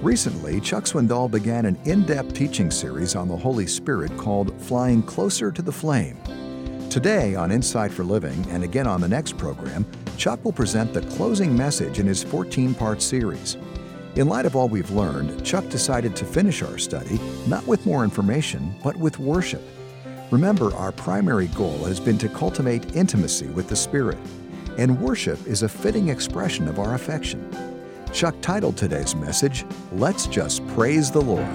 Recently, Chuck Swindoll began an in-depth teaching series on the Holy Spirit called Flying Closer to the Flame. Today on Insight for Living, and again on the next program, Chuck will present the closing message in his 14-part series. In light of all we've learned, Chuck decided to finish our study not with more information, but with worship. Remember, our primary goal has been to cultivate intimacy with the Spirit, and worship is a fitting expression of our affection. Chuck titled today's message, Let's Just Praise the Lord.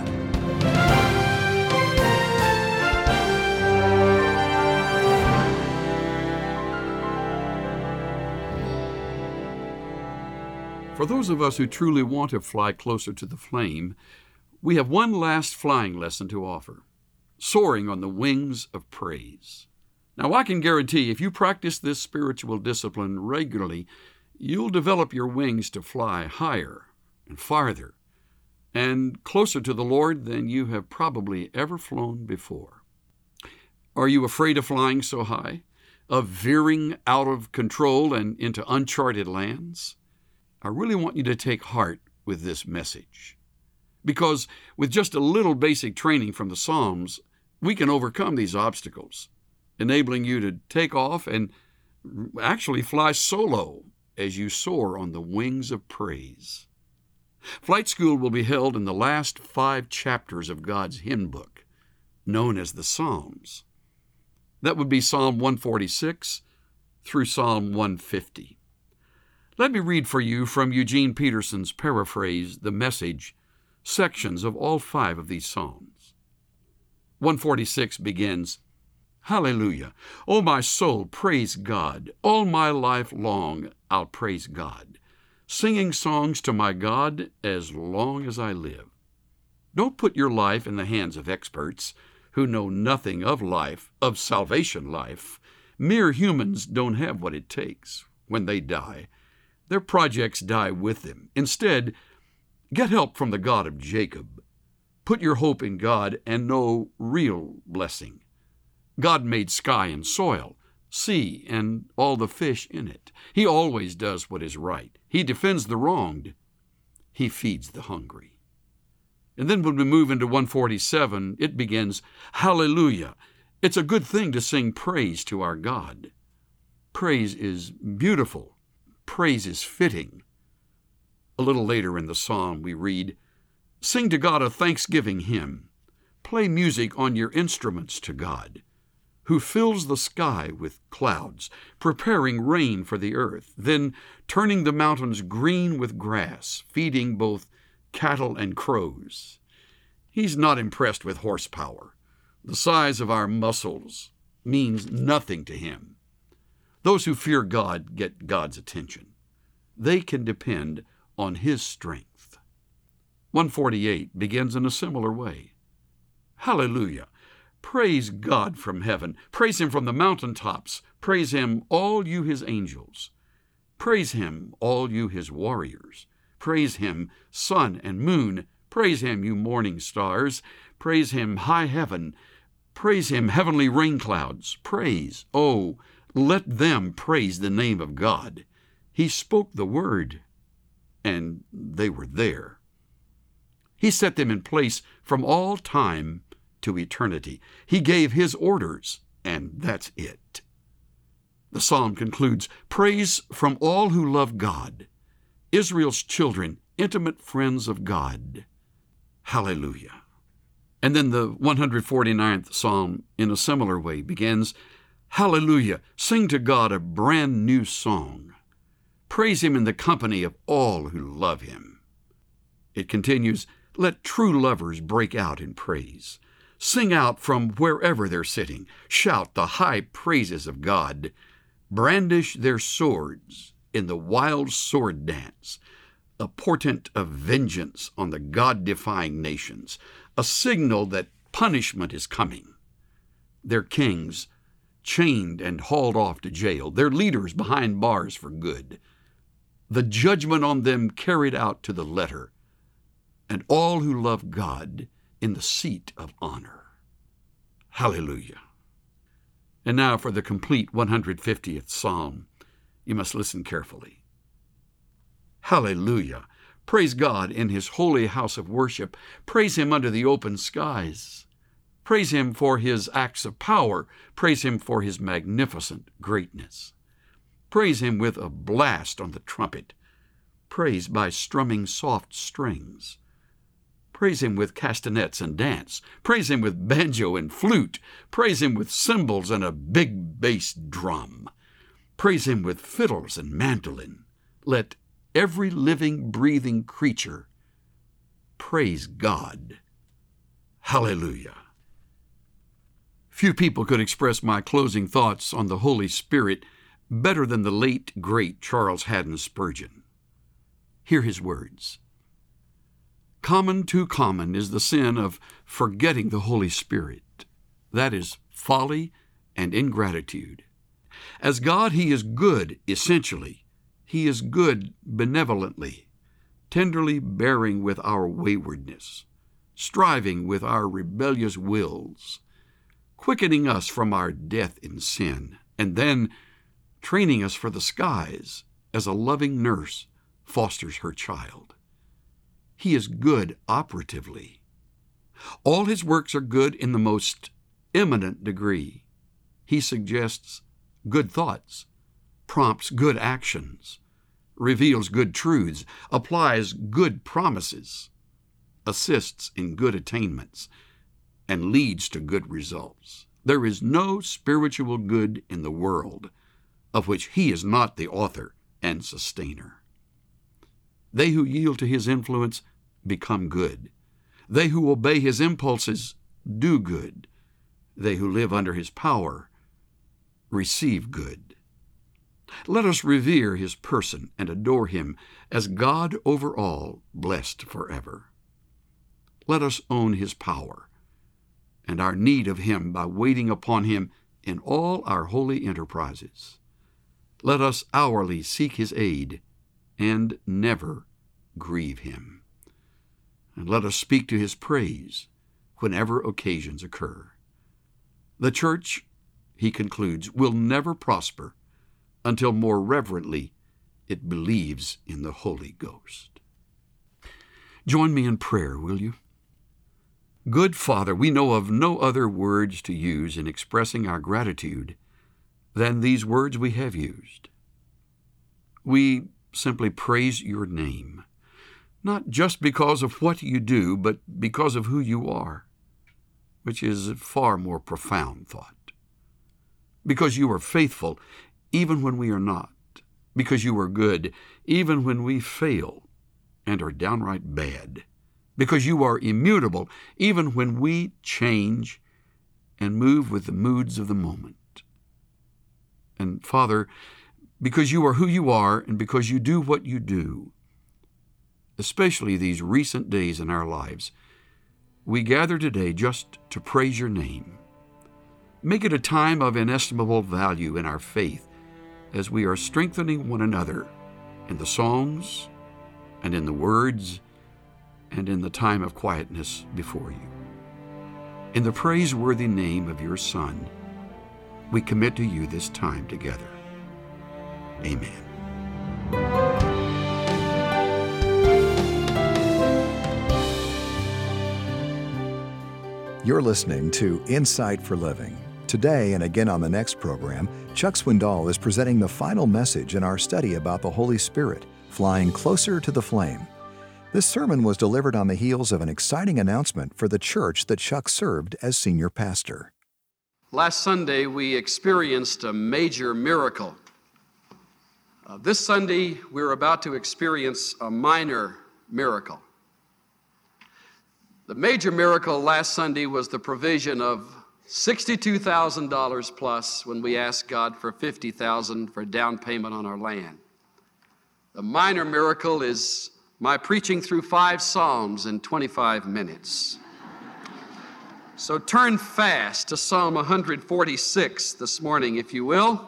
For those of us who truly want to fly closer to the flame, we have one last flying lesson to offer: soaring on the wings of praise. Now, I can guarantee if you practice this spiritual discipline regularly, you'll develop your wings to fly higher and farther and closer to the Lord than you have probably ever flown before. Are you afraid of flying so high, of veering out of control and into uncharted lands? I really want you to take heart with this message, because with just a little basic training from the Psalms, we can overcome these obstacles, enabling you to take off and actually fly solo as you soar on the wings of praise. Flight school will be held in the last 5 chapters of God's hymn book, known as the Psalms. That would be Psalm 146 through Psalm 150. Let me read for you from Eugene Peterson's paraphrase, The Message, sections of all 5 of these Psalms. 146 begins, Hallelujah! O my soul, praise God. All my life long I'll praise God, singing songs to my God as long as I live. Don't put your life in the hands of experts who know nothing of life, of salvation life. Mere humans don't have what it takes. When they die, their projects die with them. Instead, get help from the God of Jacob. Put your hope in God and know real blessing. God made sky and soil, sea and all the fish in it. He always does what is right. He defends the wronged. He feeds the hungry. And then when we move into 147, it begins, Hallelujah! It's a good thing to sing praise to our God. Praise is beautiful. Praise is fitting. A little later in the psalm we read, Sing to God a thanksgiving hymn. Play music on your instruments to God, who fills the sky with clouds, preparing rain for the earth, then turning the mountains green with grass, feeding both cattle and crows. He's not impressed with horsepower. The size of our muscles means nothing to him. Those who fear God get God's attention. They can depend on his strength. 148 begins in a similar way. Hallelujah! Praise God from heaven. Praise him from the mountaintops. Praise him, all you his angels. Praise him, all you his warriors. Praise him, sun and moon. Praise him, you morning stars. Praise him, high heaven. Praise him, heavenly rain clouds. Praise, oh, let them praise the name of God. He spoke the word, and they were there. He set them in place from all time to eternity. He gave his orders, and that's it. The psalm concludes, Praise from all who love God, Israel's children, intimate friends of God. Hallelujah. And then the 149th psalm, in a similar way, begins, Hallelujah! Sing to God a brand new song. Praise him in the company of all who love him. It continues, Let true lovers break out in praise. Sing out from wherever they're sitting. Shout the high praises of God. Brandish their swords in the wild sword dance, a portent of vengeance on the God-defying nations, a signal that punishment is coming. Their kings chained and hauled off to jail, their leaders behind bars for good. The judgment on them carried out to the letter, and all who love God in the seat of honor. Hallelujah. And now for the complete 150th Psalm. You must listen carefully. Hallelujah! Praise God in his holy house of worship. Praise him under the open skies. Praise him for his acts of power. Praise him for his magnificent greatness. Praise him with a blast on the trumpet. Praise by strumming soft strings. Praise him with castanets and dance. Praise him with banjo and flute. Praise him with cymbals and a big bass drum. Praise him with fiddles and mandolin. Let every living, breathing creature praise God. Hallelujah. Few people could express my closing thoughts on the Holy Spirit better than the late, great Charles Haddon Spurgeon. Hear his words. Too common is the sin of forgetting the Holy Spirit. That is folly and ingratitude. As God, he is good essentially. He is good benevolently, tenderly bearing with our waywardness, striving with our rebellious wills, quickening us from our death in sin, and then training us for the skies as a loving nurse fosters her child. He is good operatively. All his works are good in the most eminent degree. He suggests good thoughts, prompts good actions, reveals good truths, applies good promises, assists in good attainments, and leads to good results. There is no spiritual good in the world of which he is not the author and sustainer. They who yield to his influence become good. They who obey his impulses do good. They who live under his power receive good. Let us revere his person and adore him as God over all, blessed forever. Let us own his power and our need of him by waiting upon him in all our holy enterprises. Let us hourly seek his aid and never grieve him. And let us speak to his praise whenever occasions occur. The church, he concludes, will never prosper until more reverently it believes in the Holy Ghost. Join me in prayer, will you? Good Father, we know of no other words to use in expressing our gratitude than these words we have used. We simply praise your name, not just because of what you do, but because of who you are, which is a far more profound thought. Because you are faithful, even when we are not. Because you are good, even when we fail and are downright bad. Because you are immutable, even when we change and move with the moods of the moment. And Father, because you are who you are and because you do what you do, especially these recent days in our lives, we gather today just to praise your name. Make it a time of inestimable value in our faith as we are strengthening one another in the songs and in the words and in the time of quietness before you. In the praiseworthy name of your Son, we commit to you this time together. Amen. You're listening to Insight for Living. Today and again on the next program, Chuck Swindoll is presenting the final message in our study about the Holy Spirit, Flying Closer to the Flame. This sermon was delivered on the heels of an exciting announcement for the church that Chuck served as senior pastor. Last Sunday, we experienced a major miracle. This Sunday, we're about to experience a minor miracle. The major miracle last Sunday was the provision of $62,000 plus when we asked God for $50,000 for down payment on our land. The minor miracle is my preaching through 5 Psalms in 25 minutes. So turn fast to Psalm 146 this morning, if you will.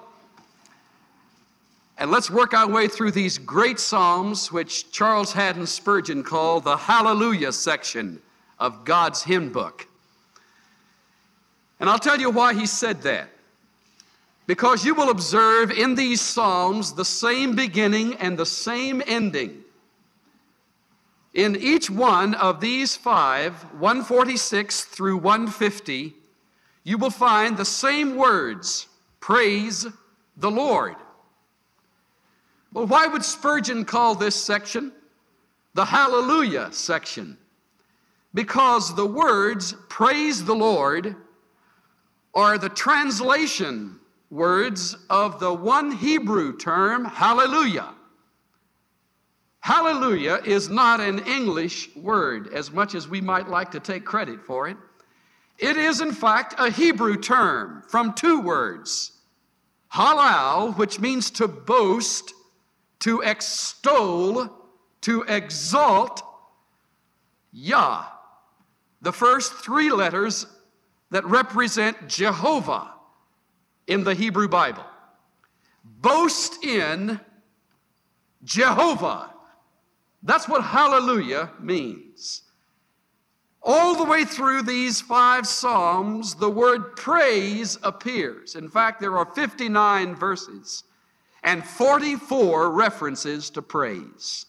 And let's work our way through these great Psalms, which Charles Haddon Spurgeon called the Hallelujah section of God's hymn book. And I'll tell you why he said that. Because you will observe in these Psalms the same beginning and the same ending. In each one of these five, 146 through 150, you will find the same words, praise the Lord. Well, why would Spurgeon call this section the Hallelujah section? Because the words praise the Lord are the translation words of the one Hebrew term, hallelujah. Hallelujah is not an English word, as much as we might like to take credit for it. It is, in fact, a Hebrew term from two words. Halal, which means to boast, to extol, to exalt. Yah, the first three letters that represent Jehovah in the Hebrew Bible. Boast in Jehovah. That's what hallelujah means. All the way through these five Psalms, the word praise appears. In fact, there are 59 verses and 44 references to praise.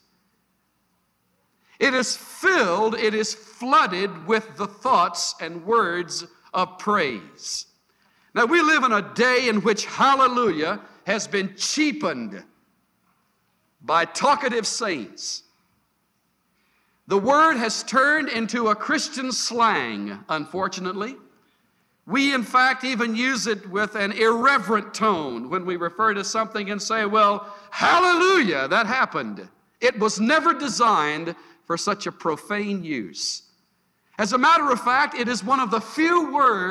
It is filled, it is flooded with the thoughts and words of praise. Now, we live in a day in which hallelujah has been cheapened by talkative saints. The word has turned into a Christian slang, unfortunately. We, in fact, even use it with an irreverent tone when we refer to something and say, well, hallelujah, that happened. It was never designed for such a profane use. As a matter of fact, it is one of the few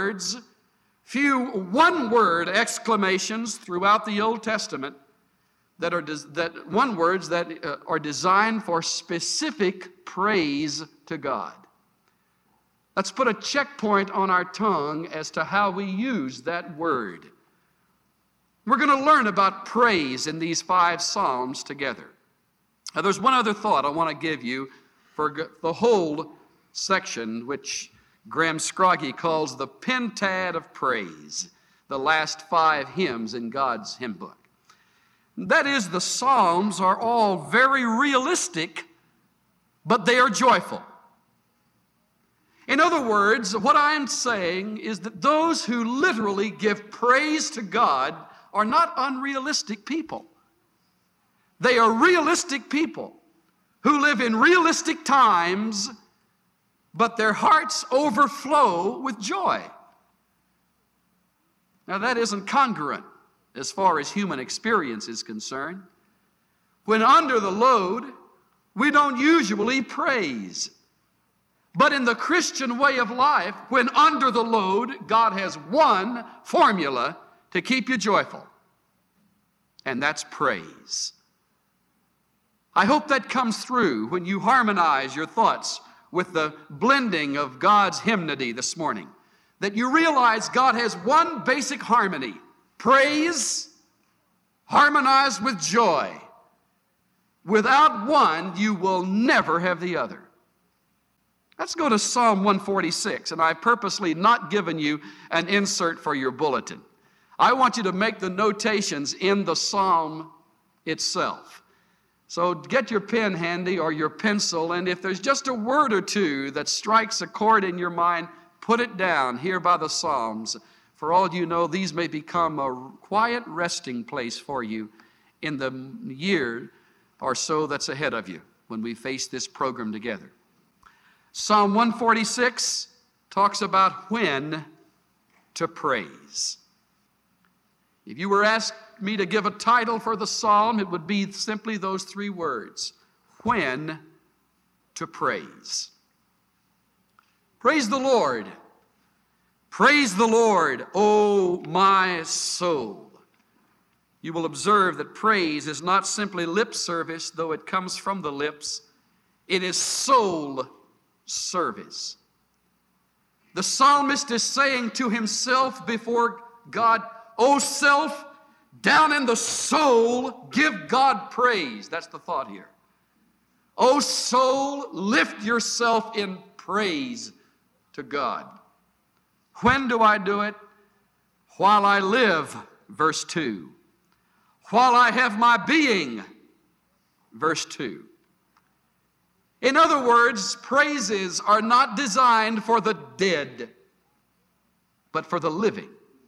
one-word exclamations throughout the Old Testament that are designed for specific praise to God. Let's put a checkpoint on our tongue as to how we use that word. We're going to learn about praise in these five Psalms together. Now, there's one other thought I want to give you for the whole section, which Graham Scroggie calls the Pentad of Praise, the last five hymns in God's hymn book. That is, the Psalms are all very realistic, but they are joyful. In other words, what I am saying is that those who literally give praise to God are not unrealistic people. They are realistic people who live in realistic times, but their hearts overflow with joy. Now, that isn't congruent as far as human experience is concerned. When under the load, we don't usually praise. But in the Christian way of life, when under the load, God has one formula to keep you joyful, and that's praise. I hope that comes through when you harmonize your thoughts with the blending of God's hymnody this morning, that you realize God has one basic harmony: praise harmonized with joy. Without one, you will never have the other. Let's go to Psalm 146, and I've purposely not given you an insert for your bulletin. I want you to make the notations in the psalm itself. So get your pen handy or your pencil, and if there's just a word or two that strikes a chord in your mind, put it down here by the Psalms. For all you know, these may become a quiet resting place for you in the year or so that's ahead of you when we face this program together. Psalm 146 talks about when to praise. If you were asked me to give a title for the psalm, it would be simply those three words: when to praise. Praise the Lord. Praise the Lord, O my soul. You will observe that praise is not simply lip service, though it comes from the lips. It is soul service. The psalmist is saying to himself before God, O self, down in the soul, give God praise. That's the thought here. O soul, lift yourself in praise to God. When do I do it? While I live, verse 2. While I have my being, verse 2. In other words, praises are not designed for the dead, but for the living.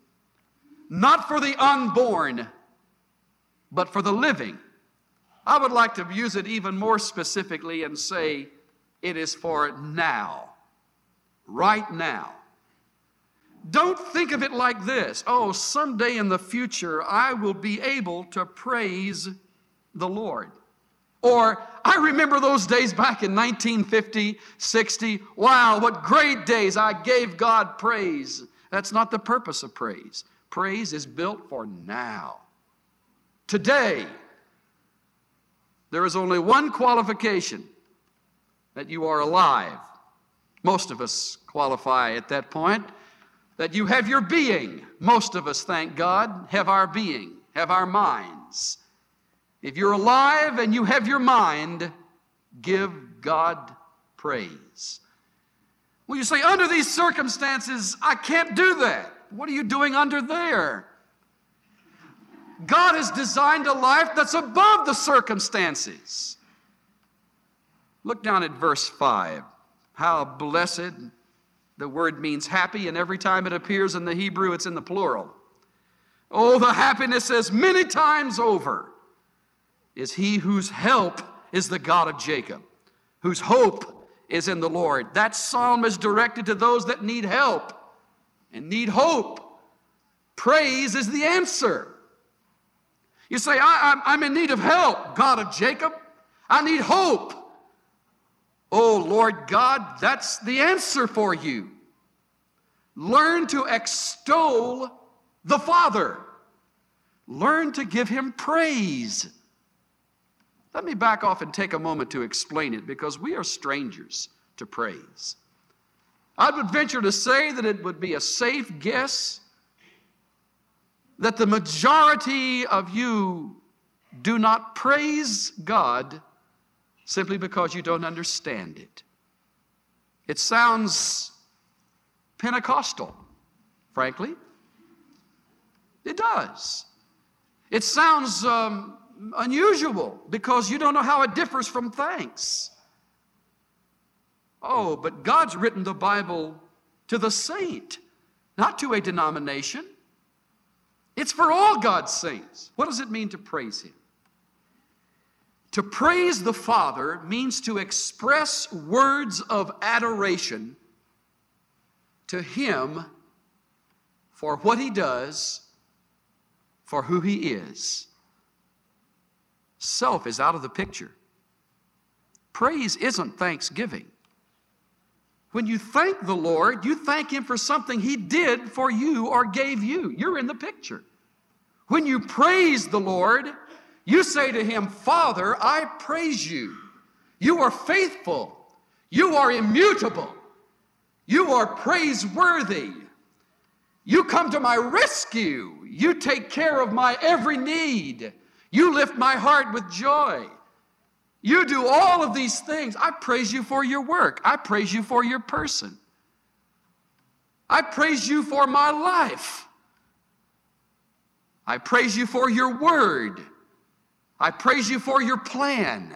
Not for the unborn, but for the living. I would like to use it even more specifically and say it is for now, right now. Don't think of it like this. Oh, someday in the future I will be able to praise the Lord. Or, I remember those days back in 1950, 60. Wow, what great days. I gave God praise. That's not the purpose of praise. Praise is built for now. Today, there is only one qualification, that you are alive. Most of us qualify at that point. That you have your being. Most of us, thank God, have our being, have our minds. If you're alive and you have your mind, give God praise. Well, you say, under these circumstances, I can't do that. What are you doing under there? God has designed a life that's above the circumstances. Look down at verse 5. How blessed, the word means happy, and every time it appears in the Hebrew, it's in the plural. Oh, the happiness says many times over is he whose help is the God of Jacob, whose hope is in the Lord. That psalm is directed to those that need help and need hope. Praise is the answer. You say, I'm in need of help, God of Jacob. I need hope. Oh, Lord God, that's the answer for you. Learn to extol the Father. Learn to give him praise. Let me back off and take a moment to explain it, because we are strangers to praise. I would venture to say that it would be a safe guess that the majority of you do not praise God simply because you don't understand it. It sounds Pentecostal, frankly. It does. It sounds unusual because you don't know how it differs from thanks. Oh, but God's written the Bible to the saint, not to a denomination. It's for all God's saints. What does it mean to praise him? To praise the Father means to express words of adoration to him for what he does, for who he is. Self is out of the picture. Praise isn't thanksgiving. When you thank the Lord, you thank him for something he did for you or gave you. You're in the picture. When you praise the Lord, you say to him, Father, I praise you. You are faithful. You are immutable. You are praiseworthy. You come to my rescue. You take care of my every need. You lift my heart with joy. You do all of these things. I praise you for your work. I praise you for your person. I praise you for my life. I praise you for your word. I praise you for your plan.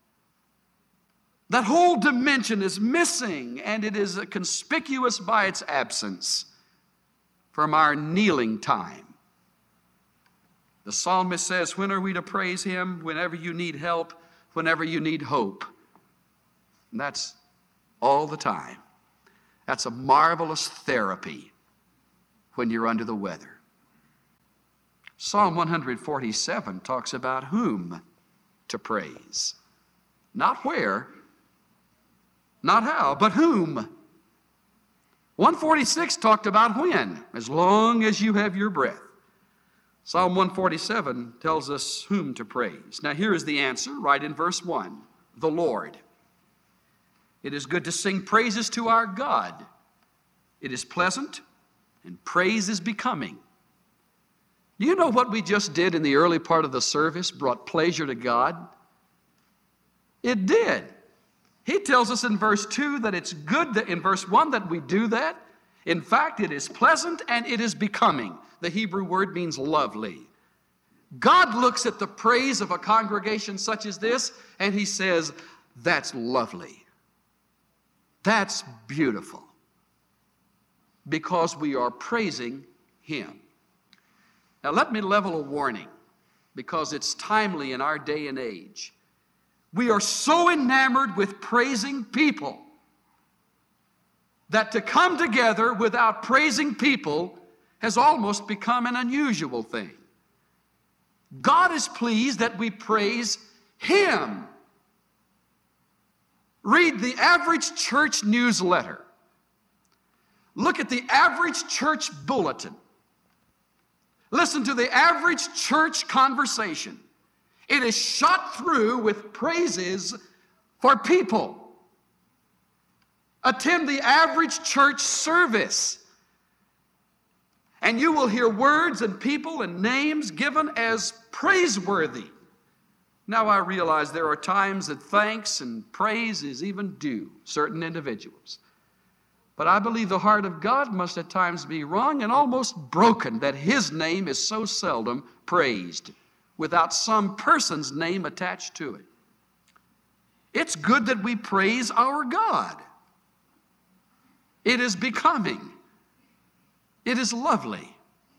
That whole dimension is missing, and it is conspicuous by its absence from our kneeling time. The psalmist says, when are we to praise him? Whenever you need help, whenever you need hope. And that's all the time. That's a marvelous therapy when you're under the weather. Psalm 147 talks about whom to praise. Not where, not how, but whom. 146 talked about when, as long as you have your breath. Psalm 147 tells us whom to praise. Now here is the answer, right in verse 1. The Lord. It is good to sing praises to our God. It is pleasant, and praise is becoming. Do you know what we just did in the early part of the service brought pleasure to God? It did. He tells us in verse 2 that it's good that in verse 1 that we do that. In fact, it is pleasant and it is becoming. The Hebrew word means lovely. God looks at the praise of a congregation such as this, and he says, That's lovely. That's beautiful. Because we are praising Him. Now let me level a warning, because it's timely in our day and age. We are so enamored with praising people that to come together without praising people has almost become an unusual thing. God is pleased that we praise Him. Read the average church newsletter. Look at the average church bulletin. Listen to the average church conversation. It is shot through with praises for people. Attend the average church service, and you will hear words and people and names given as praiseworthy. Now I realize there are times that thanks and praise is even due certain individuals. But I believe the heart of God must at times be wrung and almost broken that His name is so seldom praised without some person's name attached to it. It's good that we praise our God. It is becoming. It is lovely.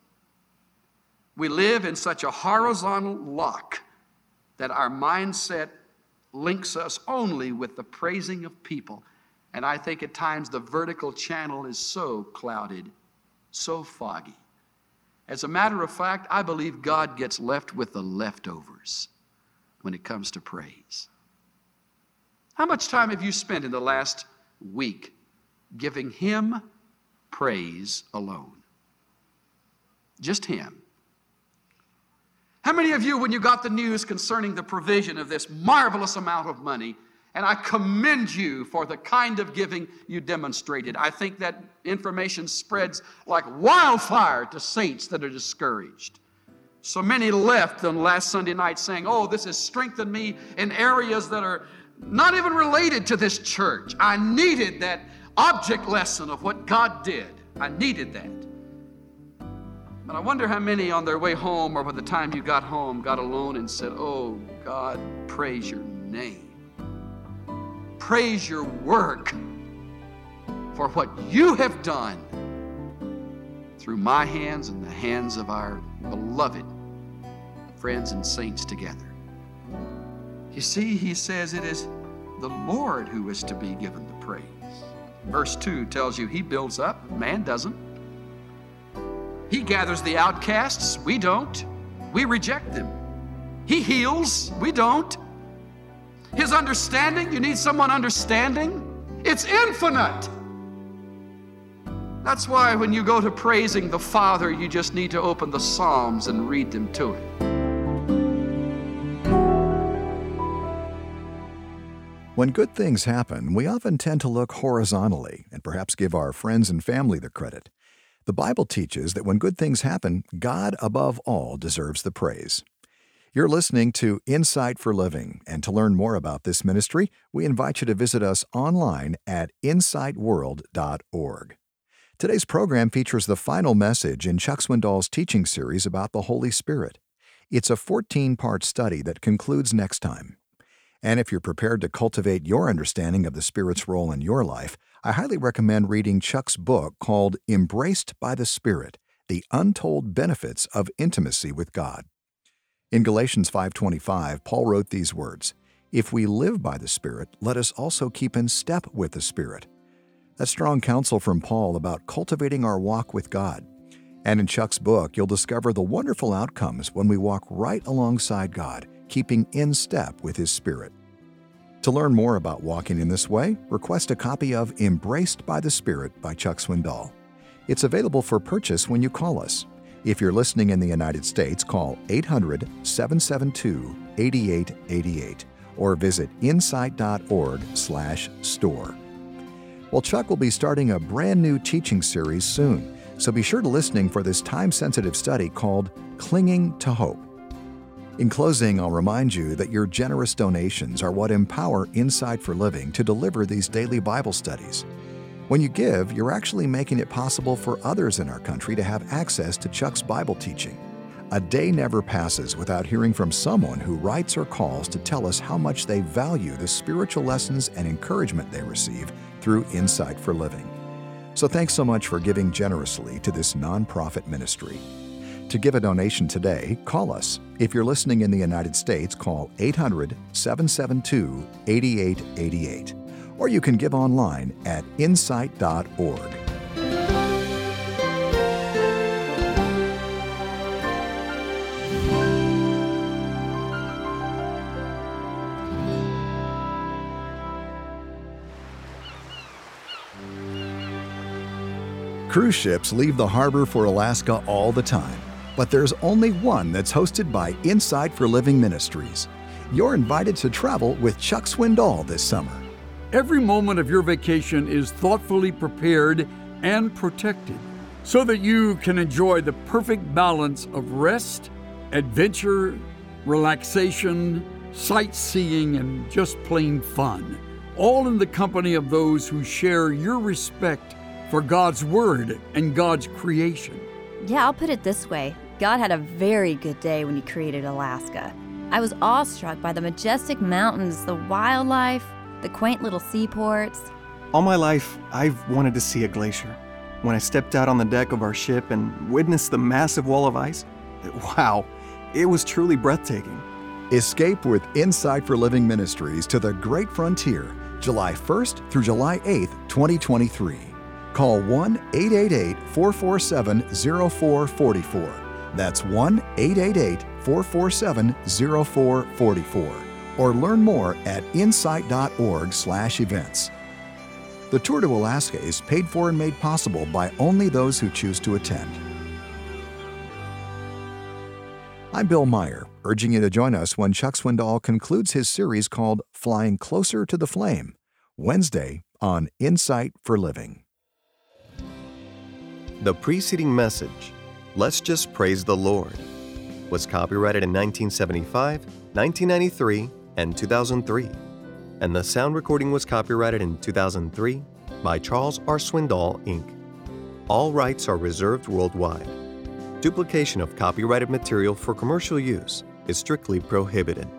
We live in such a horizontal lock that our mindset links us only with the praising of people. And I think at times the vertical channel is so clouded, so foggy. As a matter of fact, I believe God gets left with the leftovers when it comes to praise. How much time have you spent in the last week giving Him praise alone? Just Him. How many of you, when you got the news concerning the provision of this marvelous amount of money, and I commend you for the kind of giving you demonstrated. I think that information spreads like wildfire to saints that are discouraged. So many left on last Sunday night saying, oh, this has strengthened me in areas that are not even related to this church. I needed that object lesson of what God did. I needed that. But I wonder how many on their way home or by the time you got home got alone and said, oh, God, praise your name. Praise your work for what you have done through my hands and the hands of our beloved friends and saints together. You see, he says it is the Lord who is to be given the praise. Verse 2 tells you He builds up, man doesn't. He gathers the outcasts, we don't. We reject them. He heals, we don't. His understanding, you need someone understanding? It's infinite. That's why when you go to praising the Father, you just need to open the Psalms and read them to Him. When good things happen, we often tend to look horizontally and perhaps give our friends and family the credit. The Bible teaches that when good things happen, God above all deserves the praise. You're listening to Insight for Living, and to learn more about this ministry, we invite you to visit us online at insightworld.org. Today's program features the final message in Chuck Swindoll's teaching series about the Holy Spirit. It's a 14-part study that concludes next time. And if you're prepared to cultivate your understanding of the Spirit's role in your life, I highly recommend reading Chuck's book called Embraced by the Spirit, The Untold Benefits of Intimacy with God. In Galatians 5:25, Paul wrote these words, "If we live by the Spirit, let us also keep in step with the Spirit." That's strong counsel from Paul about cultivating our walk with God. And in Chuck's book, you'll discover the wonderful outcomes when we walk right alongside God, keeping in step with His Spirit. To learn more about walking in this way, request a copy of Embraced by the Spirit by Chuck Swindoll. It's available for purchase when you call us. If you're listening in the United States, call 800-772-8888 or visit insight.org/store. Well, Chuck will be starting a brand new teaching series soon, so be sure to listen for this time-sensitive study called Clinging to Hope. In closing, I'll remind you that your generous donations are what empower Insight for Living to deliver these daily Bible studies. When you give, you're actually making it possible for others in our country to have access to Chuck's Bible teaching. A day never passes without hearing from someone who writes or calls to tell us how much they value the spiritual lessons and encouragement they receive through Insight for Living. So thanks so much for giving generously to this nonprofit ministry. To give a donation today, call us. If you're listening in the United States, call 800-772-8888. Or you can give online at insight.org. Cruise ships leave the harbor for Alaska all the time, but there's only one that's hosted by Insight for Living Ministries. You're invited to travel with Chuck Swindoll this summer. Every moment of your vacation is thoughtfully prepared and protected so that you can enjoy the perfect balance of rest, adventure, relaxation, sightseeing, and just plain fun, all in the company of those who share your respect for God's Word and God's creation. Yeah, I'll put it this way. God had a very good day when He created Alaska. I was awestruck by the majestic mountains, the wildlife, the quaint little seaports. All my life, I've wanted to see a glacier. When I stepped out on the deck of our ship and witnessed the massive wall of ice, wow, it was truly breathtaking. Escape with Insight for Living Ministries to the Great Frontier, July 1st through July 8th, 2023. Call 1-888-447-0444. That's 1-888-447-0444. Or learn more at insight.org/events. The tour to Alaska is paid for and made possible by only those who choose to attend. I'm Bill Meyer, urging you to join us when Chuck Swindoll concludes his series called Flying Closer to the Flame, Wednesday on Insight for Living. The preceding message, Let's Just Praise the Lord, was copyrighted in 1975, 1993, and 2003, and the sound recording was copyrighted in 2003 by Charles R. Swindoll, Inc. All rights are reserved worldwide. Duplication of copyrighted material for commercial use is strictly prohibited.